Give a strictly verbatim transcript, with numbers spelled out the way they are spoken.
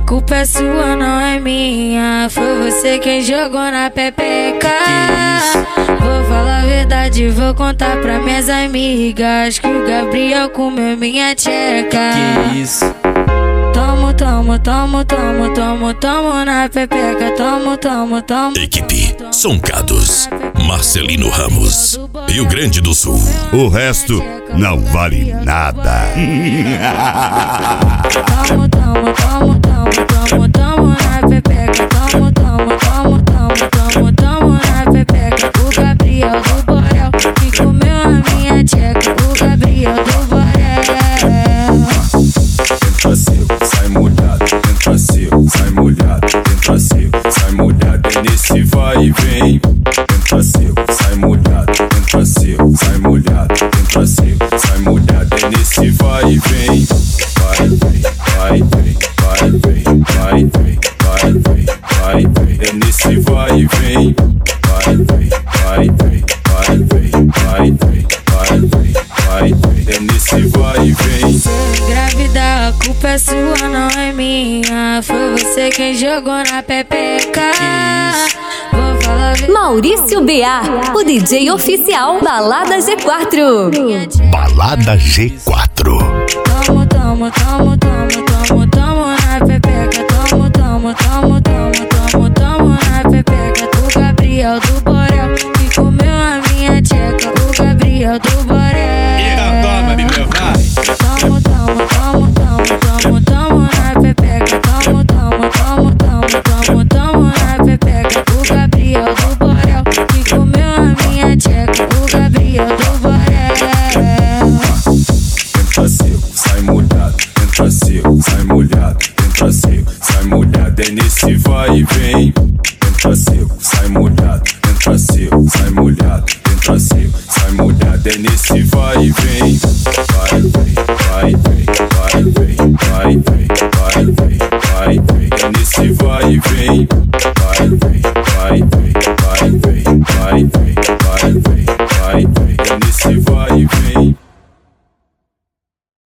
culpa é sua, não é minha. Foi você quem jogou na pepeca. Vou falar a verdade, vou contar pra minhas amigas que o Gabriel comeu minha tcheca. Que isso? Tomo, tomo, tomo, tomo, tomo, tomo na pepeca. Tomo, tomo, tomo. Equipe Soncados, Marcelino Ramos, Rio Grande do Sul. O resto não vale nada. Tomo, tomo, tomo, tomo, tomo, tomo na pepeca. Tomo, tomo, tomo, tomo, tomo, tomo na pepeca. O Gabriel do Borel que comeu a minha tcheca. O Gabriel do Borel. Entra seco, sai molhado. Entra seco, sai molhado. Entra seco, sai molhado. É nesse vai e vem. Entra seco, sai molhado. Entra seco, sai molhado. Entra seco, sai molhado. É nesse vai e vem. Vai, vem, vai, vem, vai, vem, vai, vem, vai, vem, vai, vem. É nesse vai e vem. Vai, vem, vai, vem, vai, vem, vai, vem, vai, vem, vai, vem. É nesse vai e vem. Se eu engravidar, a culpa é sua, não é minha. Foi você quem jogou na pepeca. Vou falar a Maurício B A, o D J oficial Balada G quatro. Balada G quatro. Tomo, tomo, tomo, tomo, tomo, tomo na pepeca. Tomo, tomo, tomo, tomo, tomo, tomo na pepeca. O Gabriel do Borel que comeu a minha tcheca. O Gabriel do Borel. Toma, me levar. Tomo, tomo, tomo, tomo, tomo, tomo na pepeca. Tomo, tomo, tomo, tomo, tomo, tomo na pepeca. O Gabriel do Borel que comeu a minha tcheca. O Gabriel do Borel. Entra seco, sai molhado. Entra seco, sai molhado. Entra seco, sai molhado. É nesse vai e vem. Entra seco.